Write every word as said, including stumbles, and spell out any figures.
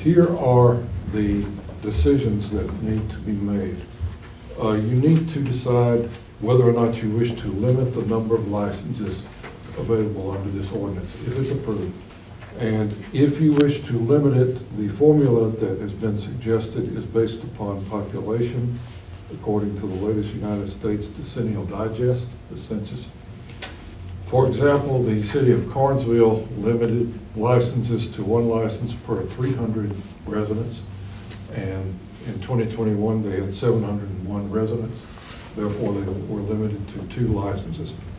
here are the decisions that need to be made. Uh, you need to decide whether or not you wish to limit the number of licenses available under this ordinance, if it's approved. And if you wish to limit it, the formula that has been suggested is based upon population, according to the latest United States Decennial Digest, the census. For example, the city of Carnesville limited licenses to one license per three hundred residents, and in twenty twenty-one they had seven hundred one residents. Therefore, they were limited to two licenses